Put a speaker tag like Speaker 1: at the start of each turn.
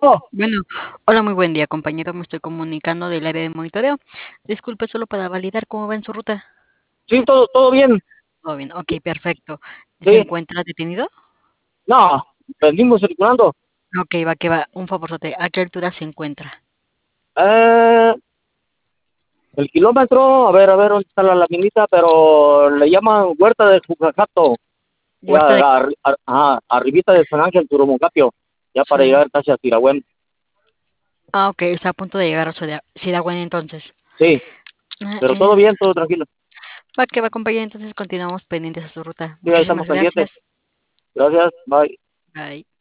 Speaker 1: Bueno, hola, muy buen día, compañero. Me estoy comunicando del área de monitoreo. Disculpe, solo para validar cómo va en su ruta.
Speaker 2: Sí, todo bien.
Speaker 1: Todo bien, ok, perfecto. ¿Se
Speaker 2: Sí,
Speaker 1: encuentra detenido?
Speaker 2: no, venimos circulando.
Speaker 1: Ok, va que va. Un favorzote. ¿A qué altura se encuentra?
Speaker 2: Eh, el kilómetro, a ver dónde está la laminita, pero le llaman Huerta de Jucajato, ya
Speaker 1: Huerta de
Speaker 2: arribita de San Ángel, Turomocapio, ya para
Speaker 1: San...
Speaker 2: llegar casi a Tiragüen.
Speaker 1: Ah, ok, está a punto de llegar a Sidagüen entonces.
Speaker 2: Sí,
Speaker 1: Ah,
Speaker 2: pero todo bien, todo tranquilo.
Speaker 1: Va que va, compañero. Entonces continuamos pendientes a su ruta.
Speaker 2: Sí, ahí
Speaker 1: Muchísimas
Speaker 2: estamos pendientes.
Speaker 1: gracias.
Speaker 2: Gracias, bye.
Speaker 1: Bye.